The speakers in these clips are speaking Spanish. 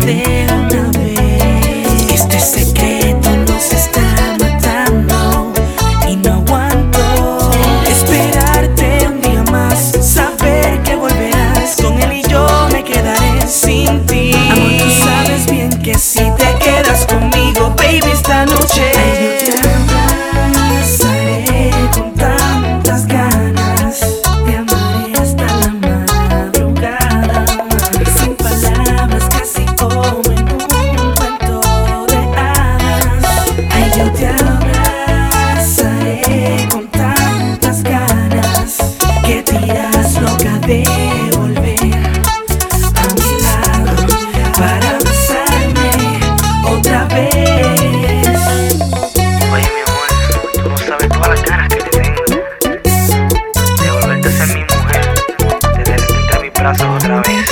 de una vez. Este secreto nos está matando y no aguanto esperarte un día más, saber que volverás con él y yo me quedaré sin ti. Amor, tú sabes bien que si te quedas conmigo, baby, esta noche yo te abrazaré con tantas ganas. Te amaré hasta la madrugada, sin palabras, casi como en un cuento de hadas. Ay, yo te abrazaré con tantas ganas que te irás loca de volver a mi lado para besarme otra vez. Oye, mi amor, tú no sabes todas las ganas que te tengo de volverte a ser mi mujer, de tenerte entre mis brazos otra vez.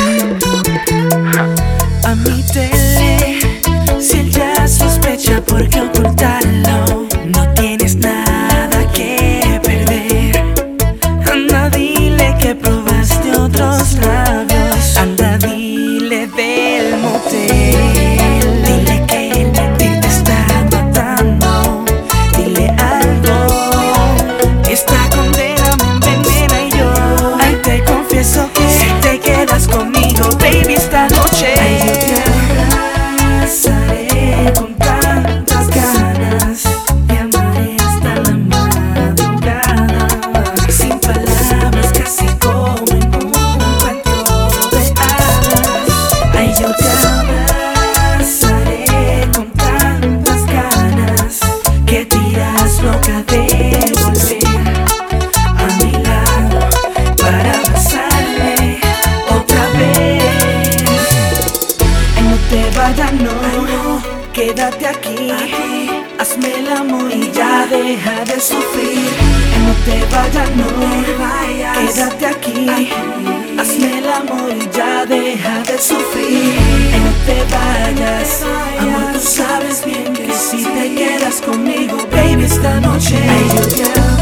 Admítele, si él ya sospecha, ¿por qué ocultarlo? No tienes nada que perder. Anda, dile que probaste otros labios. Anda, dile del motel. Dile que el mentir te está matando. Dile algo, esta condena me envenena y yo, ay, te confieso que si te quedas conmigo, baby, esta noche ay, yo te abrazaré con tantas ganas. Te amaré hasta la madrugada, sin palabras, casi como en un cuento de hadas. Ay, yo te abrazaré con tantas ganas que te irás loca de volver a mi lado para besarme otra vez. Ay, no te vayas, no, quédate aquí. Hazme el amor y ya deja de sufrir. Ay, no te vayas, no, quédate aquí. Hazme el amor y ya deja de sufrir. Ay, no te vayas, amor, tú sabes bien que si te quedas conmigo, baby, esta noche ay, yo te amo.